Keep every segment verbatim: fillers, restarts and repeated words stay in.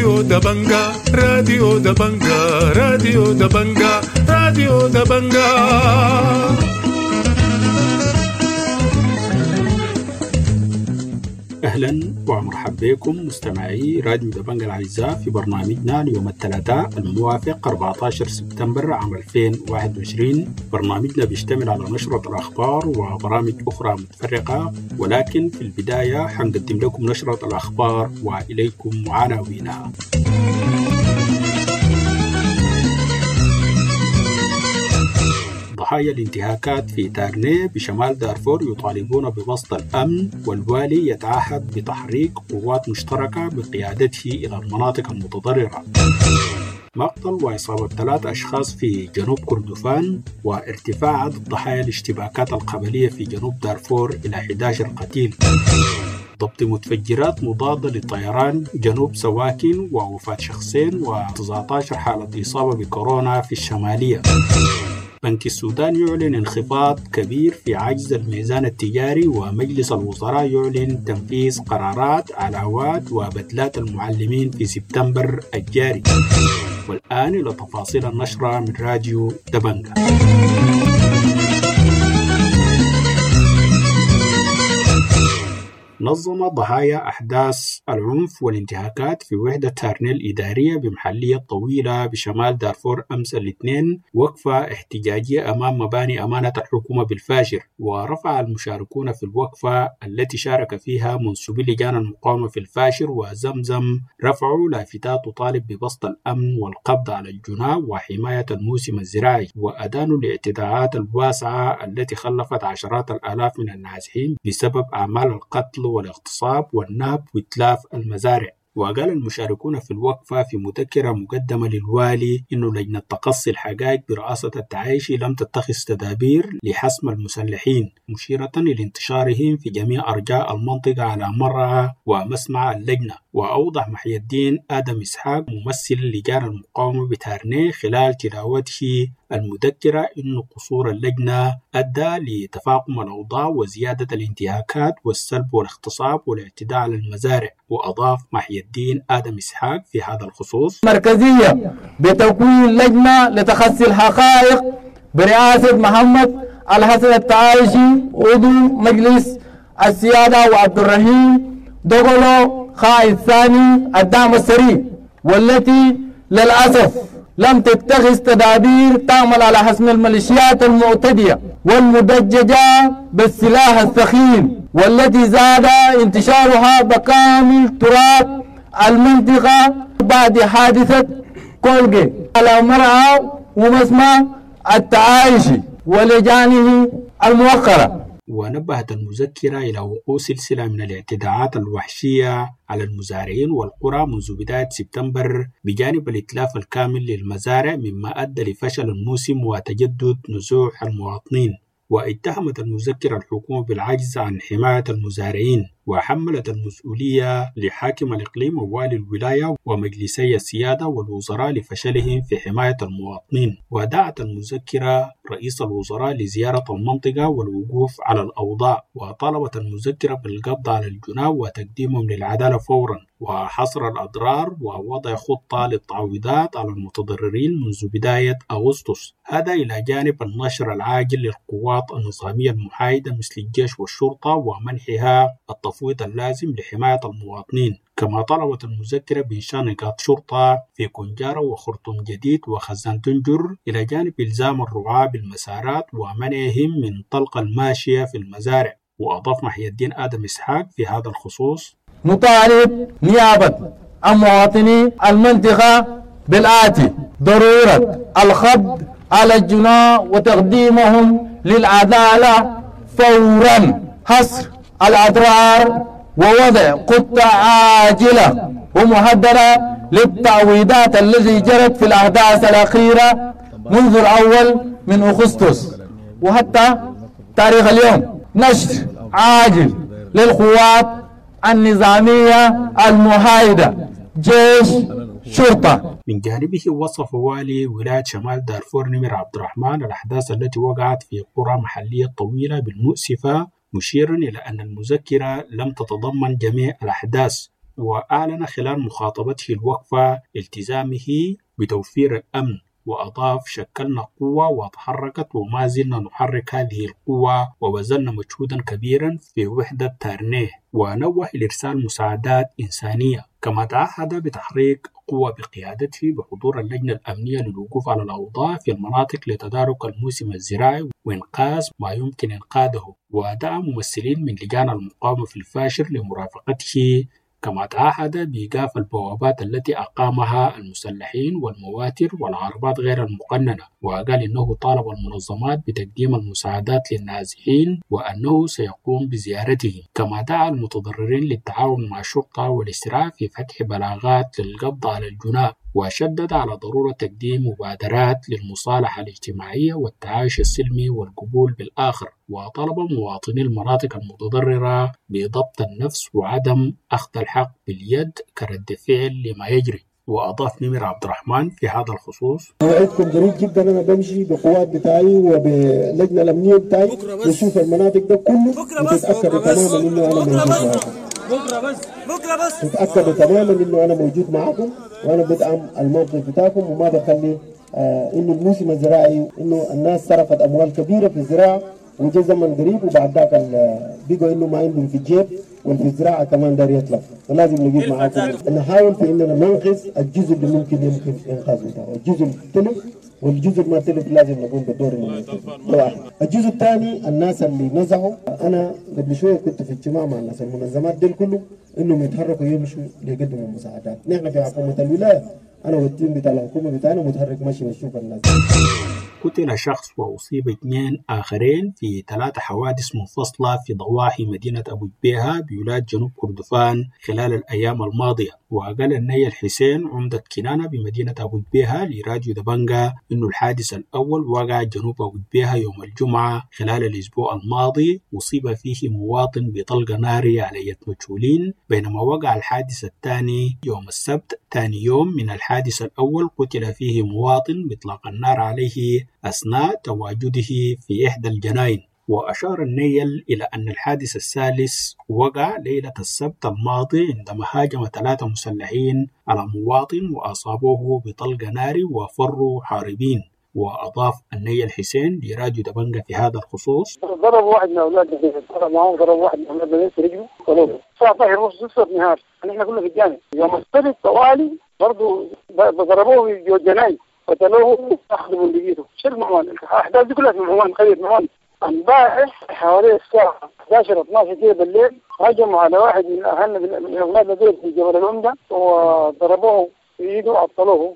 راديو دبنجا راديو دبنجا راديو دبنجا راديو دبنجا. أهلا ومرحبا بكم مستمعي راديو دبنجا الأعزاء في برنامجنا اليوم الثلاثاء الموافق أربعة عشر سبتمبر عام ألفين وواحد وعشرين. برنامجنا بيشتمل على نشرة الأخبار وبرامج أخرى متفرقة، ولكن في البداية حنقدم لكم نشرة الأخبار وإليكم عناوينها. ضحايا الانتهاكات في تارنيه بشمال دارفور يطالبون ببسط الأمن، والوالي يتعهد بتحريك قوات مشتركة بقيادته إلى المناطق المتضررة. مقتل وإصابة ثلاث أشخاص في جنوب كردفان، وارتفاع عدد ضحايا الاشتباكات القبلية في جنوب دارفور إلى أحد عشر قتيل. ضبط متفجرات مضادة للطيران جنوب سواكن، ووفاة شخصين وتسعة عشر حالة إصابة بكورونا في الشمالية. بنك السودان يعلن انخفاض كبير في عجز الميزان التجاري، ومجلس الوزراء يعلن تنفيذ قرارات علاوات وبدلات المعلمين في سبتمبر الجاري. والآن إلى تفاصيل النشرة من راديو دبنجا. نظم ضحايا أحداث العنف والانتهاكات في وحدة تارنيه الإدارية بمحلية طويلة بشمال دارفور أمس الاثنين وقفة احتجاجية أمام مباني أمانة الحكومة بالفاشر. ورفع المشاركون في الوقفة التي شارك فيها منسوبي لجان المقاومة في الفاشر وزمزم رفعوا لافتات تطالب ببسط الأمن والقبض على الجناه وحماية الموسم الزراعي، وأدانوا الاعتداءات الواسعة التي خلفت عشرات الآلاف من النازحين بسبب أعمال القتل والاغتصاب والنهب وإتلاف المزارع. وقال المشاركون في الوقفة في مذكرة مقدمة للوالي إنه لجنة تقصي الحقائق برئاسة التعايشي لم تتخذ تدابير لحسم المسلحين، مشيرة لانتشارهم في جميع أرجاء المنطقة على مرعى ومسمع اللجنة. وأوضح محي الدين آدم إسحاق ممثل لجان المقاومة بتارنيه خلال تلاوته المذكرة إنه قصور اللجنة أدى لتفاقم الأوضاع وزيادة الانتهاكات والسلب والاغتصاب والاعتداء على المزارع. وأضاف محي الدين آدم إسحاق في هذا الخصوص: مركزية بتكوين لجنة لتخصي الحقائق برئاسة محمد الحسن التعايشي عضو مجلس السيادة، وعبد الرحيم دغلو قائد ثاني الدعم السريع، والتي للأسف لم تتخذ تدابير تعمل على حسم الميليشيات المعتدية والمدججة بالسلاح الثقيل، والتي زاد انتشارها بكامل تراب المنطقة بعد حادثة كولغي على مرعى ومسمع التعايشي ولجانه الموقرة. ونبهت المذكرة إلى وقوع سلسلة من الاعتداءات الوحشية على المزارعين والقرى منذ بداية سبتمبر بجانب الإتلاف الكامل للمزارع، مما أدى لفشل الموسم وتجدد نزوح المواطنين. واتهمت المذكرة الحكومة بالعجز عن حماية المزارعين، وحملت المسؤولية لحاكم الإقليم ووالي الولاية ومجلسي السيادة والوزراء لفشلهم في حماية المواطنين. ودعت المذكرة رئيس الوزراء لزيارة المنطقة والوقوف على الأوضاع، وطالبت المذكرة بالقبض على الجناه وتقديمهم للعدالة فورا، وحصر الأضرار ووضع خطة للتعويضات على المتضررين منذ بداية أغسطس. هذا إلى جانب النشر العاجل للقوات النظامية المحايدة مثل الجيش والشرطة ومنحها التفويض اللازم لحماية المواطنين. كما طلبت المذكرة بإنشاء نقاط شرطة في كنجارة وخرطوم جديد وخزان تنجر، إلى جانب إلزام الرعاة بالمسارات ومنعهم من طلق الماشية في المزارع. وأضاف محي الدين آدم إسحاق في هذا الخصوص: نطالب نيابة المواطني المنطقة بالآتي: ضرورة الخض على الجناه وتقديمهم للعدالة فورا، حصر الأضرار ووضع خطة عاجلة ومهدرة للتعويضات التي جرت في الأحداث الأخيرة منذ الأول من أغسطس وحتى تاريخ اليوم. نشر عاجل للقوات النظامية المحايدة، جيش، شرطة. من جانبه وصف والي ولاية شمال دارفور نمر عبد الرحمن الأحداث التي وقعت في قرى محلية طويلة بالمؤسفة، مشيرا إلى أن المذكرة لم تتضمن جميع الأحداث، وأعلن خلال مخاطبته الوقفة التزامه بتوفير الأمن، وأضاف: شكلنا قوة وتحركت وما زلنا نحرك هذه القوة وبذلنا مجهودا كبيرا في وحدة تارنيه، ونوه لإرسال مساعدات إنسانية. كما تعهد بتحريك قوة بقيادته بحضور اللجنة الأمنية للوقوف على الأوضاع في المناطق لتدارك الموسم الزراعي وإنقاذ ما يمكن إنقاذه، ودعا ممثلين من لجان المقاومة في الفاشر لمرافقته. كما تعهد بإيقاف البوابات التي أقامها المسلحين والمواتر والعربات غير المقننة، وقال إنه طالب المنظمات بتقديم المساعدات للنازحين وأنه سيقوم بزيارته. كما دعا المتضررين للتعاون مع الشرطة والاسراع في فتح بلاغات للقبض على الجناة، وشدد على ضرورة تقديم مبادرات للمصالحة الاجتماعية والتعايش السلمي والقبول بالآخر، وطلب مواطني المناطق المتضررة بضبط النفس وعدم أخذ الحق باليد كرد فعل لما يجري. وأضاف نمر عبد الرحمن في هذا الخصوص: موعدكم قريب جدا، أنا بمشي بقوات بتاعي وبلجنة الأمنية بتاعي نشوف المناطق ده كله وتتأكدوا تماما إنه أنا موجود معاكم. بكرة بس بكرة بس تتأكدوا تماما إنه أنا موجود معاكم، وأنا بدعم الموقف بتاعكم وما بخلي آه إنه الموسم الزراعي إنه الناس صرفت أموال كبيرة في الزراعة وجا زمن قريب وبعد ذاك بقوا إنه ما عندهم في الجيب والفي الزراعة كمان دار يطلع، فلازم نجيب معاكم نحاول في إننا ننقذ الجزء اللي ممكن يمكن إنقاذه ده، الجزء التلف والجزء اللي ما تلف لازم نقوم بدور واحد. الجزء الثاني الناس اللي نزحوا، أنا قبل شوية كنت في اجتماع مع الناس المنظمات دي كله إنهم يتحركوا يمشوا ليقدموا المساعدات. نحن في حكومة الولاية أنا والتيم بتاع الحكومة بتاعنا متحرك ماشي نشوف الناس. قتل شخص وأصيب اثنين آخرين في ثلاث حوادث منفصلة في ضواحي مدينة أبو جبيهة بولاية جنوب كردفان خلال الأيام الماضية. وقال النيل الحسين عمدة كنانة بمدينة أبو جبيهة لراديو دبنجة إنه الحادث الأول وقع جنوب أبو جبيهة يوم الجمعة خلال الأسبوع الماضي، أصيب فيه مواطن بطلقة نارية على يد مجهولين، بينما وقع الحادث الثاني يوم السبت ثاني يوم من الحادث الأول، قتل فيه مواطن بإطلاق النار عليه أثناء تواجده في إحدى الجناين. وأشار النيل إلى أن الحادث الثالث وقع ليلة السبت الماضي عندما هاجم ثلاثة مسلحين على مواطن وأصابوه بطلق ناري وفروا حاربين. وأضاف النيل الحسين لراديو دبنجة في هذا الخصوص: ضرب واحد من أولادنا ضرب معهم ضرب واحد من أولادنا في رجله قلوبه الساعة اثناشر ونص صفر نهار، نحن كنا في الجامع يوم السبت طوالي برضه ضربوه في الجناين قتلوه أخذوا من بيته. شو المعوان؟ الأحداث دي كلها في معوان خير معوان. امبارح حوالي الساعة احد عشر اثناشر كده بالليل هجموا على واحد من أهلنا من أولادنا دول في جبل العمدة وضربوه في إيده وعطلوه.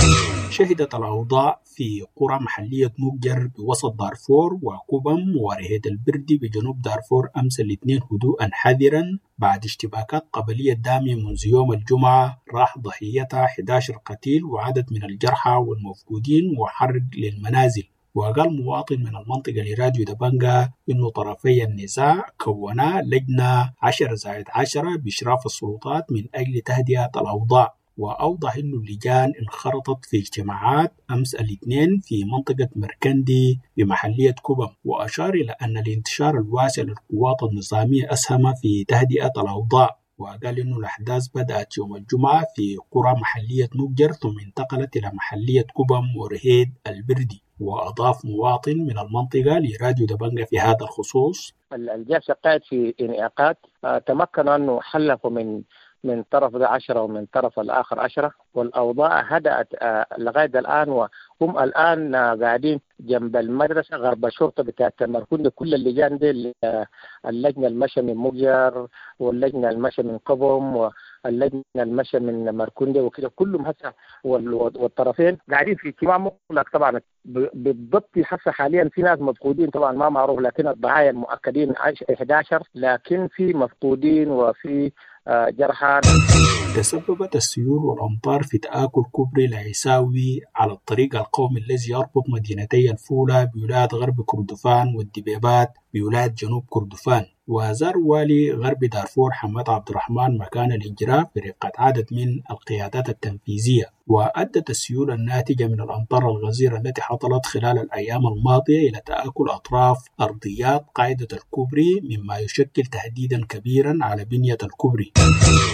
شهدت الأوضاع في قرى محلية مجر بوسط دارفور وكوبم ورهيد البردي بجنوب دارفور أمس الاثنين هدوءا حذرا بعد اشتباكات قبلية دامية منذ يوم الجمعة راح ضحيتها أحد عشر قتيل وعدد من الجرحى والمفقودين وحرق للمنازل. وقال مواطن من المنطقة لراديو دبنجة إنه طرفي النزاع كونا لجنة عشرة زائد عشرة بإشراف السلطات من أجل تهدئة الأوضاع. وأوضح أن اللجان انخرطت في اجتماعات أمس الاثنين في منطقة مركندي بمحلية كوبم، وأشار إلى أن الانتشار الواسع للقوات النظامية أسهم في تهدئة الأوضاع. وقال أن الأحداث بدأت يوم الجمعة في قرى محلية مجر ثم انتقلت إلى محلية كوبم ورهيد البردي. وأضاف مواطن من المنطقة لراديو دبنجة في هذا الخصوص: الجيش قاعد في انعقاد، تمكن أنه حلفوا من من طرف ده عشرة ومن طرف الآخر عشرة، والأوضاع هدأت لغاية الآن، وهم الآن قاعدين جنب المدرسة غرب الشرطة بتاعت مركون. كل اللجان دي اللجنة المشى من مجر واللجنة المشى من قبم واللجنة المشى من مركون وكده كلهم هسه والطرفين قاعدين في اجتماع مغلق. طبعا بالضبط هسه حاليا في ناس مفقودين طبعا ما معروف، لكن الضحايا المؤكدين احد عشر، لكن في مفقودين وفي جرحى. تسببت السيول والأمطار في تآكل كوبري العيساوي على الطريق القومي الذي يربط مدينتي الفولة بولاية غرب كردفان والدبيبات بولاية جنوب كردفان. وزار والي غرب دارفور حماد عبد الرحمن مكان الإجراء برفقة عدد من القيادات التنفيذية. وأدت السيول الناتجة من الأمطار الغزيرة التي حصلت خلال الأيام الماضية إلى تآكل أطراف أرضيات قاعدة الكوبري، مما يشكل تهديدا كبيرا على بنية الكوبري.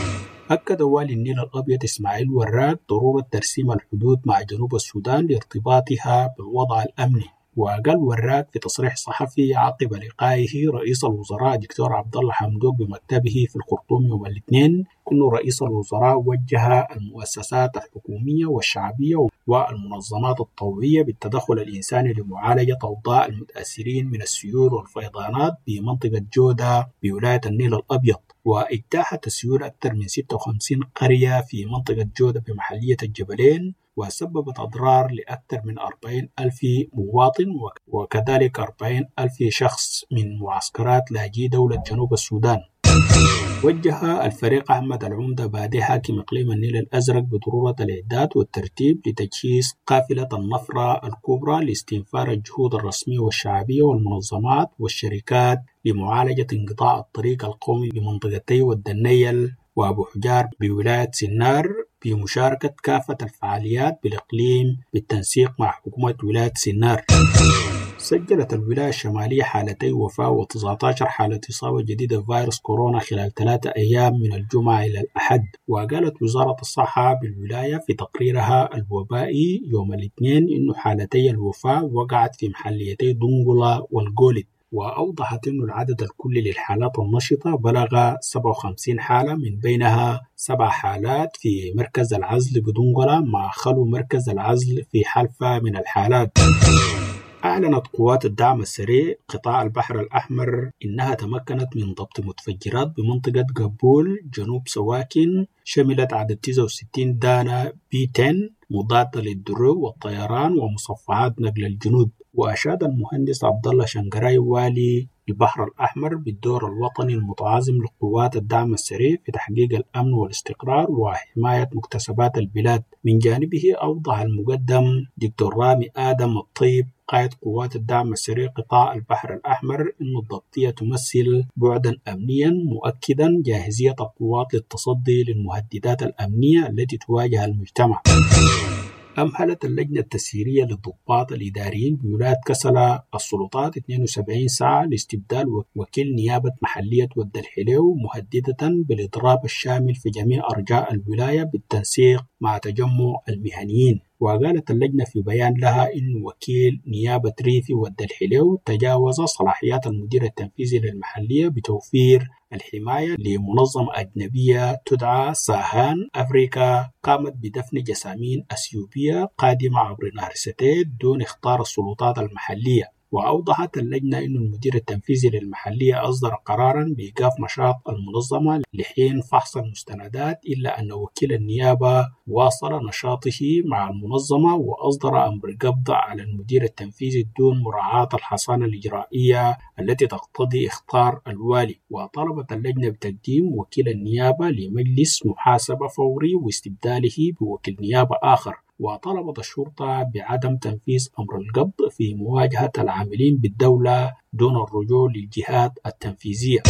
أكد والي النيل الأبيض إسماعيل وراق ضرورة ترسيم الحدود مع جنوب السودان لارتباطها بالوضع الأمني. وقال وراق في تصريح صحفي عقب لقائه رئيس الوزراء دكتور عبد الله حمدوك بمكتبه في الخرطوم يوم الاثنين أنه رئيس الوزراء وجه المؤسسات الحكومية والشعبية والمنظمات الطوعية بالتدخل الإنساني لمعالجة أوضاع المتأثرين من السيول والفيضانات بمنطقة جودة بولاية النيل الأبيض. واجتاحت السيول أكثر من ستة وخمسين قرية في منطقة جودة بمحلية الجبلين، وسببت أضرار لأكثر من أربعين ألف مواطن وكذلك أربعين ألف شخص من معسكرات لاجئي دولة جنوب السودان. وجه الفريق أحمد العمدة بادي حاكم إقليم النيل الأزرق بضرورة الإعداد والترتيب لتجهيز قافلة النفرة الكبرى لاستنفار الجهود الرسمية والشعبية والمنظمات والشركات لمعالجة انقطاع الطريق القومي بمنطقتي والدنيل وأبو حجار بولاية سنار بمشاركة كافة الفعاليات بالإقليم بالتنسيق مع حكومة ولاية سنار. سجلت الولاية الشمالية حالتي وفاة وتسعة عشر حالة إصابة جديدة بفيروس كورونا خلال ثلاثة أيام من الجمعة إلى الأحد. وقالت وزارة الصحة بالولاية في تقريرها الوبائي يوم الاثنين إنه حالتي الوفاة وقعت في محليتي دنقلة والقولد. وأوضحت أن العدد الكلي للحالات النشطة بلغ سبعة وخمسين حالة، من بينها سبع حالات في مركز العزل بدنقلة مع خلو مركز العزل في حلفة من الحالات. أعلنت قوات الدعم السريع قطاع البحر الأحمر إنها تمكنت من ضبط متفجرات بمنطقة قبول جنوب سواكن شملت عدد تسعة وستين دانة بي عشرة مضادة للدرو والطيران ومصفعات نقل الجنود. وأشاد المهندس عبد الله شنقراي والي البحر الأحمر بالدور الوطني المتعاظم لقوات الدعم السريع في تحقيق الأمن والاستقرار وحماية مكتسبات البلاد. من جانبه أوضح المقدم دكتور رامي آدم الطيب قائد قوات الدعم السريع قطاع البحر الأحمر أن الضبطية تمثل بعدا أمنيا مؤكدا جاهزية القوات للتصدي للمهددات الأمنية التي تواجه المجتمع. أمهلت اللجنة التسييرية للضباط الإداريين بولاية كسلا السلطات اثنين وسبعين ساعة لاستبدال وكيل نيابة محلية ود الحليو مهددة بالإضراب الشامل في جميع أرجاء الولاية بالتنسيق مع تجمع المهنيين. وقالت اللجنة في بيان لها إن وكيل نيابة ريفي ود الحليو تجاوز صلاحيات المدير التنفيذي للمحلية بتوفير الحماية لمنظمة أجنبية تدعى ساهان أفريكا قامت بدفن جسامين أثيوبية قادمة عبر نهر ستيد دون اختار السلطات المحلية. وأوضحت اللجنة أن المدير التنفيذي للمحلية أصدر قراراً بإيقاف نشاط المنظمة لحين فحص المستندات، إلا أن وكيل النيابة واصل نشاطه مع المنظمة وأصدر أمر قبض على المدير التنفيذي دون مراعاة الحصانة الإجرائية التي تقتضي اختار الوالي. وطلبت اللجنة بتقديم وكيل النيابة لمجلس محاسبة فوري واستبداله بوكيل نيابة آخر. وطلبت الشرطة بعدم تنفيذ أمر القبض في مواجهة العاملين بالدولة دون الرجوع للجهات التنفيذية.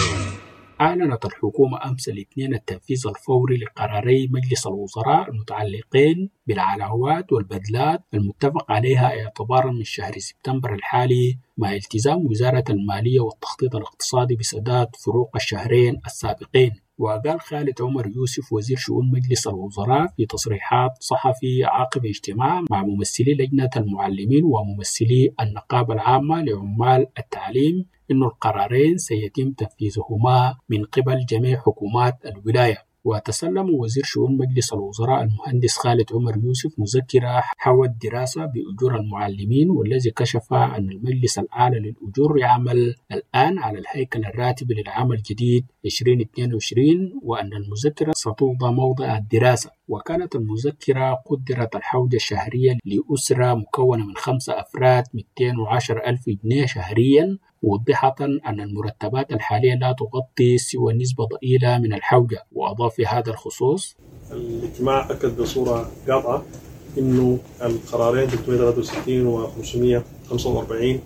أعلنت الحكومة أمس الاثنين التنفيذ الفوري لقراري مجلس الوزراء المتعلقين بالعلاوات والبدلات المتفق عليها اعتبارا من شهر سبتمبر الحالي، مع التزام وزارة المالية والتخطيط الاقتصادي بسداد فروق الشهرين السابقين. وقال خالد عمر يوسف وزير شؤون مجلس الوزراء في تصريحات صحفي عقب اجتماع مع ممثلي لجنة المعلمين وممثلي النقابة العامة لعمال التعليم إن القرارين سيتم تنفيذهما من قبل جميع حكومات الولاية. وتسلم وزير شؤون مجلس الوزراء المهندس خالد عمر يوسف مذكرة حول الدراسة بأجور المعلمين، والذي كشف أن المجلس الأعلى للأجور يعمل الآن على الهيكل الراتبي للعام الجديد ألفين واثنين وعشرين، وأن المذكرة ستوضع موضع الدراسة. وكانت المذكرة قدرت الحوجة الشهرية لأسرة مكونة من خمسة أفراد مئتين وعشرة ألف جنيه شهريا، موضحة أن المرتبات الحالية لا تغطي سوى نسبة ضئيلة من الحوجة. وأضاف في هذا الخصوص: الاجتماع أكد بصورة قاطعة إنه القرارين ثلاثمئة وثلاثة وستين و خمسمئة وخمسة وأربعين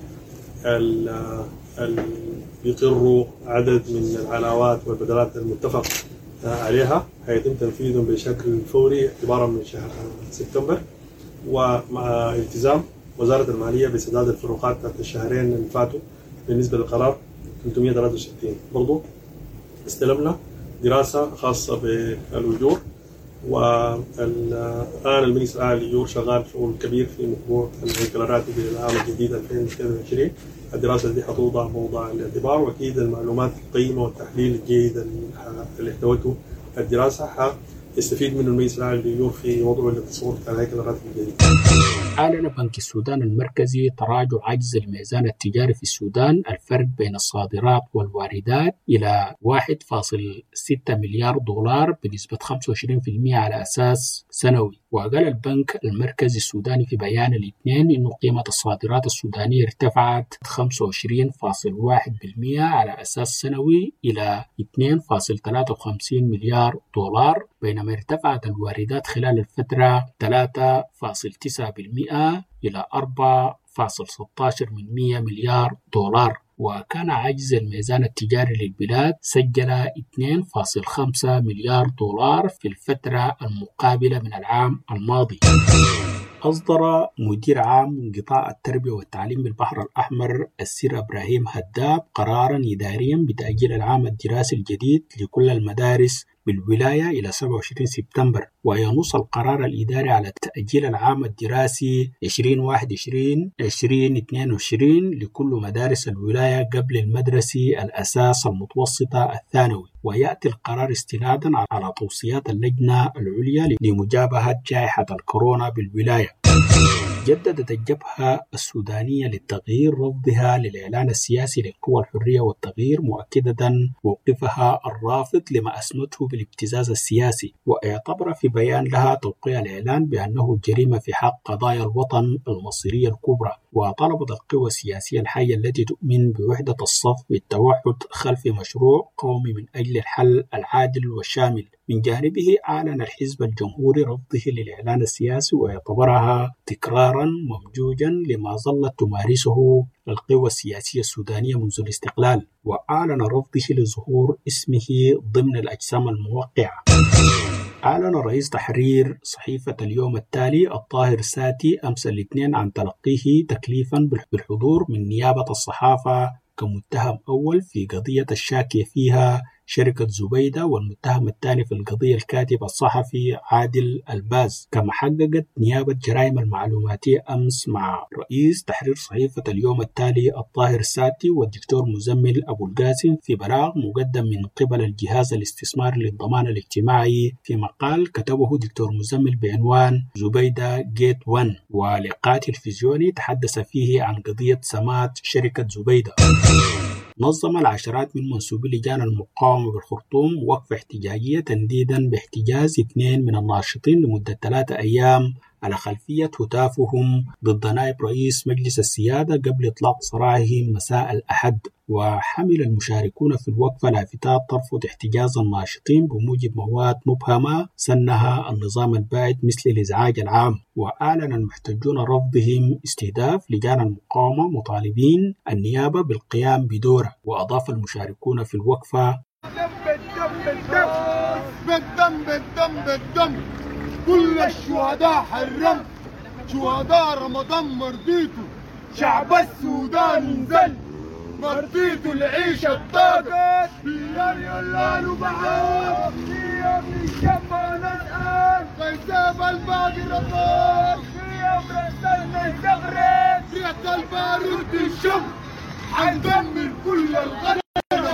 يقروا عدد من العلاوات والبدلات المتفق عليها هيتم تنفيذهم بشكل فوري اعتبارا من شهر سبتمبر، ومع التزام وزارة المالية بسداد الفروقات تحت الشهرين اللي فاتوا بالنسبة للقرار ثلاثمئة وثلاثة وستين. برضو استلمنا دراسة خاصة بالأجور. والآن المجلس الأعلى للأجور شغال شغل كبير في موضوع الهيكل الراتبي للعام الجديد ألفين واثنين وعشرين. الدراسة دي حتوضع موضع الاعتبار، وأكيد المعلومات القيمة والتحليل الجيد اللي احتوته الدراسة يستفيد منه المجلس الأعلى للأجور في وضعه للتصور على الهيكل الراتبي الجديد. أعلن بنك السودان المركزي تراجع عجز الميزان التجاري في السودان، الفرق بين الصادرات والواردات إلى واحد فاصل ستة مليار دولار بنسبة خمسة وعشرين بالمئة على أساس سنوي. وقال البنك المركزي السوداني في بيان الاثنين إنه قيمة الصادرات السودانية ارتفعت خمسة وعشرين فاصل واحد بالمئة على أساس سنوي إلى اثنين فاصل ثلاثة وخمسين مليار دولار، بينما ارتفعت الواردات خلال الفترة ثلاثة فاصل تسعة بالمئة إلى أربعة فاصل ستة عشر مليار دولار. وكان عجز الميزان التجاري للبلاد سجل اثنين فاصل خمسة مليار دولار في الفترة المقابلة من العام الماضي. أصدر مدير عام قطاع التربية والتعليم بالبحر الأحمر السير إبراهيم هداب قراراً إدارياً بتأجيل العام الدراسي الجديد لكل المدارس بالولاية إلى سبعة وعشرين سبتمبر. وينص القرار الإداري على تأجيل العام الدراسي ألفين وواحد وعشرين ألفين واثنين وعشرين لكل مدارس الولاية قبل المدرسي الأساس المتوسطة الثانوي. ويأتي القرار استناداً على توصيات اللجنة العليا لمجابهة جائحة الكورونا بالولاية. جددت الجبهة السودانية للتغيير رفضها للإعلان السياسي للقوى الحرية والتغيير، مؤكدة موقفها الرافض لما أسمته بالابتزاز السياسي، واعتبر في بيان لها توقيع الإعلان بأنه جريمة في حق قضايا الوطن المصيرية الكبرى. وطلبت القوى السياسية الحية التي تؤمن بوحدة الصف بالتوحد خلف مشروع قومي من أجل الحل العادل والشامل. من جانبه أعلن الحزب الجمهوري رفضه للإعلان السياسي واعتبرها تكرارا ممجوجا لما ظلت تمارسه القوى السياسية السودانية منذ الاستقلال. وأعلن رفضه لظهور اسمه ضمن الأجسام الموقعة. أعلن رئيس تحرير صحيفة اليوم التالي الطاهر ساتي أمس الاثنين عن تلقيه تكليفا بالحضور من نيابة الصحافة كمتهم أول في قضية الشاكية فيها شركة زبيدة، والمتهم الثاني في القضية الكاتب الصحفي عادل الباز. كما حققت نيابة جرائم المعلوماتية أمس مع رئيس تحرير صحيفة اليوم التالي الطاهر ساتي والدكتور مزمل أبو القاسم في بلاغ مقدم من قبل الجهاز الاستثماري للضمان الاجتماعي في مقال كتبه دكتور مزمل بعنوان زبيدة جيت ون، ولقاء تلفزيوني تحدث فيه عن قضية سمات شركة زبيدة. نظم العشرات من منسوبي لجان المقاومة بالخرطوم وقفة احتجاجية تنديدا باحتجاز اثنين من الناشطين لمدة ثلاثة أيام على خلفية هتافهم ضد نائب رئيس مجلس السيادة قبل إطلاق سراحهم مساء الأحد. وحمل المشاركون في الوقفة لافتات ترفض احتجاز الناشطين بموجب مواد مبهمة سنها النظام البائد مثل الإزعاج العام. وأعلن المحتجون رفضهم استهداف لجان المقاومة مطالبين النيابة بالقيام بدوره. وأضاف المشاركون في الوقفة: بالدم بالدم بالدم كل الشهداء حرمت، شهداء رمضان مرضيته، شعب السودان انزل مرضيته العيشة الطاقة بيار يلال وبعاد فيها في الشمع نسأل غيثاب الباقي رطال فيها برسلنا الزغرات ريحة البارود الشم حندمر كل الغرب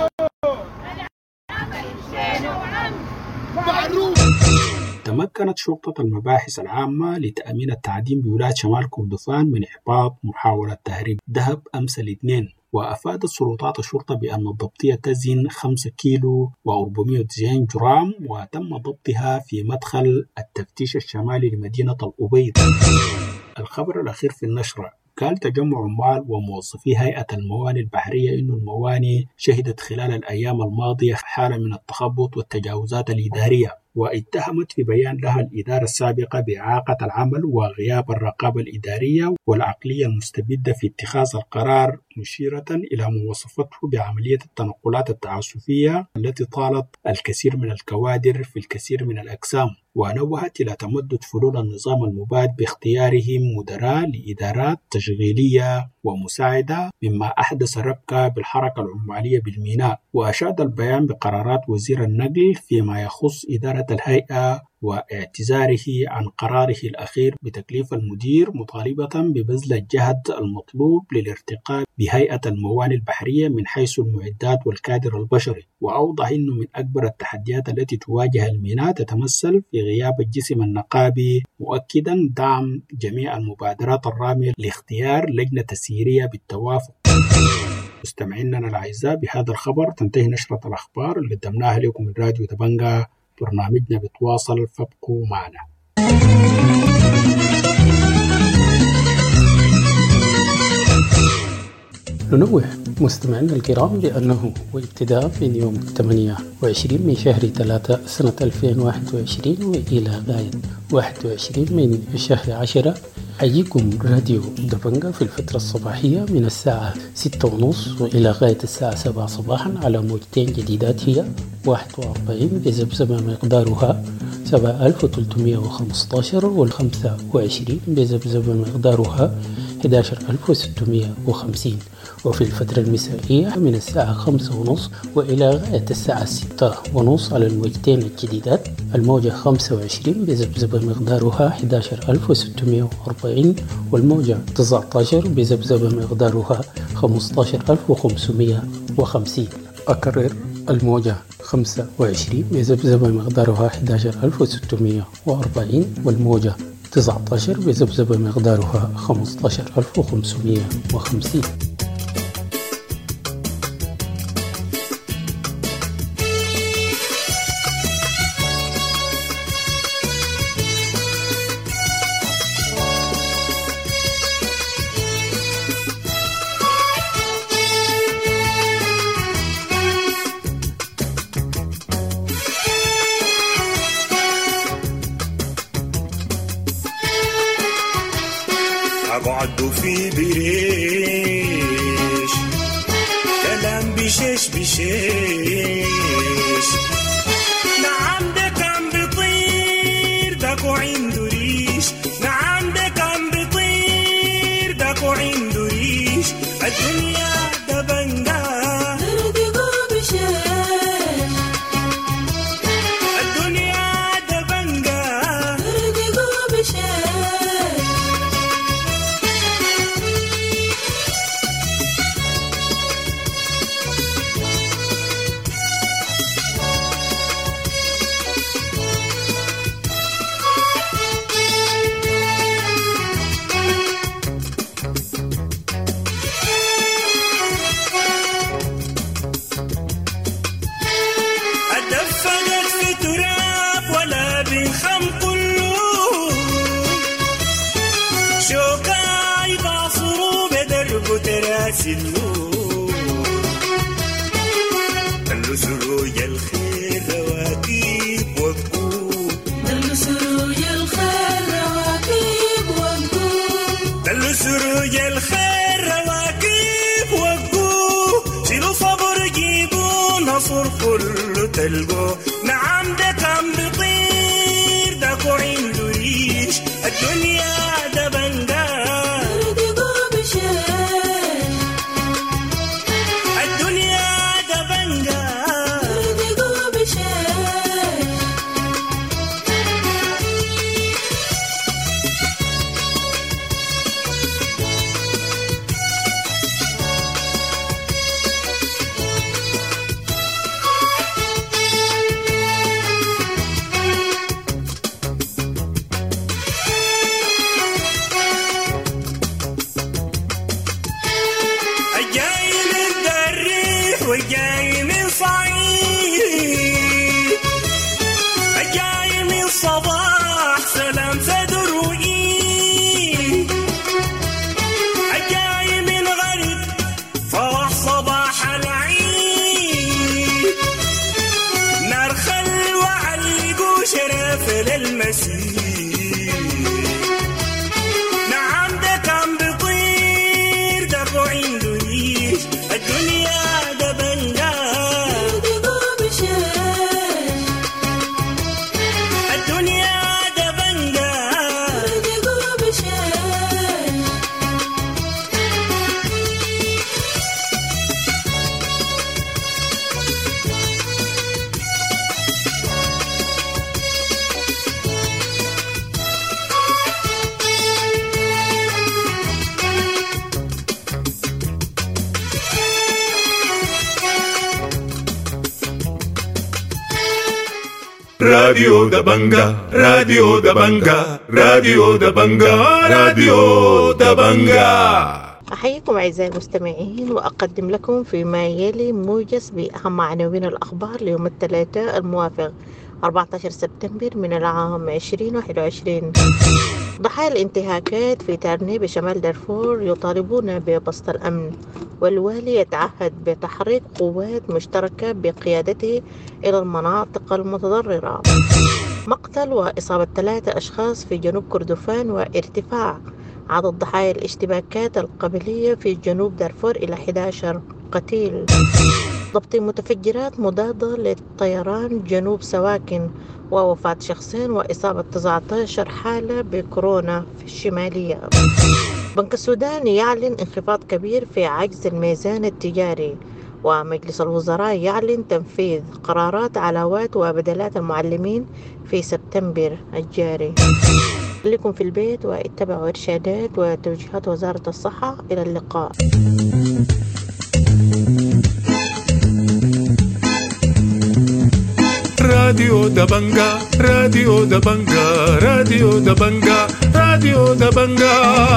معروف. تمكنت شرطة المباحث العامة لتأمين التعدين بولاية شمال كردفان من إحباط محاولة تهريب ذهب أمس الاثنين. وأفادت سلطات الشرطة بأن الضبطية تزن خمسة كيلو وأربعمائة وتسعين جرام، وتم ضبطها في مدخل التفتيش الشمالي لمدينة الأبيض. الخبر الأخير في النشرة: قال تجمع عمال وموظفي هيئة الموانئ البحرية إن الموانئ شهدت خلال الأيام الماضية حالة من التخبط والتجاوزات الإدارية. واتهمت في بيان لها الإدارة السابقة بإعاقة العمل وغياب الرقابة الإدارية والعقلية المستبدة في اتخاذ القرار، مشيرة إلى ما وصفته بعملية التنقلات التعسفية التي طالت الكثير من الكوادر في الكثير من الأقسام. ونوهت إلى تمدد فلول النظام المباد باختيارهم مدراء لإدارات تشغيلية ومساعدة، مما أحدث ربكة بالحركة العمالية بالميناء. وأشاد البيان بقرارات وزير النقل فيما يخص إدارة الهيئة واعتذاره عن قراره الأخير بتكليف المدير، مطالبة ببذل الجهد المطلوب للارتقاء بهيئة الموانئ البحرية من حيث المعدات والكادر البشري. وأوضح أنه من أكبر التحديات التي تواجه الميناء تتمثل في غياب الجسم النقابي، مؤكدا دعم جميع المبادرات الرامية لاختيار لجنة تسييرية بالتوافق. مستمعينا الأعزاء، بهذا الخبر تنتهي نشرة الأخبار اللي قدمناها لكم من راديو دبنجة. برنامجنا بتواصل، فابقوا معنا. ننوه مستمعينا الكرام بأنه وابتداء من يوم ثمانية وعشرين من شهر ثلاثة سنة ألفين وواحد وعشرين وإلى غاية واحد وعشرين من شهر عشرة حييكم راديو دبنجة في الفترة الصباحية من الساعة ستة ونص وإلى غاية الساعة سبعة صباحا على موجتين جديدات هي واحد وأربعين بذبذبة مقدارها سبعة آلاف وثلاثمائة وخمسة عشر والخمسة وعشرين بذبذبة مقدارها أحد عشر ألف وستمائة وخمسين، وفي الفترة المسائية من الساعة خمسة ونص وإلى غاية الساعة ستة ونص على الموجتين الجديدات الموجة خمسة وعشرين بذبذبة مقدارها أحد عشر ألف وستمائة وأربعين والموجة تسعة عشر بذبذبة مقدارها خمسة عشر ألف وخمسمائة وخمسين. أكرر، الموجة خمسة وعشرين بذبذبة مقدارها أحد عشر ألف وستمائة وأربعين والموجة تسعة عشر بذبذبة مقدارها خمسة عشر ألف وخمسمائة وخمسين. أقعد في بريش كلام بشيش بشيش، نعم ده كان بيطير داكو عنده ريش، نعم ده كان بيطير داكو عنده ريش. الدنيا ده بنجا تردقو بشيش، الدنيا ده بنجا تردقو بشيش. دلو سروي الخير رواكيب وقوب، دلو سروي الخير رواكيب وقوب، دلو سروي الخير رواكيب وقوب. شيلوا صبر جيبوا نصر كله تلقوا، نعم ده كان بيطير داكو عنده ريش. الدنيا ده بنجا وجاي من صعيد، جاي من صباح سلام صدر وإيد، جاي من غرب فرح صباح العيد. نار خل وعلقوا يسير. نعم ده كان بيطير دربه عنده ريش، الدنيا ده بنجا الدنيا ده بنجا راديو دبنجا راديو دبنجا راديو دبنجا راديو دبنجا. أحييكم أعزائي المستمعين وأقدم لكم فيما يلي موجز بأهم عناوين الأخبار ليوم الثلاثاء الموافق أربعة عشر سبتمبر من العام عشرين واحد وعشرين. ضحايا الانتهاكات في تارني بشمال دارفور يطالبون ببسط الأمن، والوالي يتعهد بتحريك قوات مشتركة بقيادته إلى المناطق المتضررة. مقتل وإصابة ثلاثة أشخاص في جنوب كردفان وارتفاع عدد ضحايا الاشتباكات القبلية في جنوب دارفور إلى أحد عشر قتيل. ضبط متفجرات مضادة للطيران جنوب سواكن، ووفاة شخصين وإصابة تسعة عشر حالة بكورونا في الشمالية. بنك السودان يعلن انخفاض كبير في عجز الميزان التجاري، ومجلس الوزراء يعلن تنفيذ قرارات علاوات وبدلات المعلمين في سبتمبر الجاري. خليكم في البيت واتبعوا إرشادات وتوجيهات وزارة الصحة. إلى اللقاء. راديو دبنجا راديو دبنجا راديو دبنجا راديو دبنجا.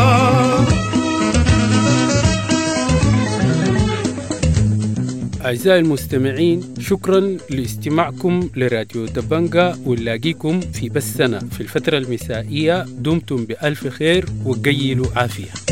أعزائي المستمعين، شكرا لاستماعكم لراديو دبنجا، ونلاقيكم في بثنا في الفترة المسائية. دمتم بألف خير وقيلوا عافية.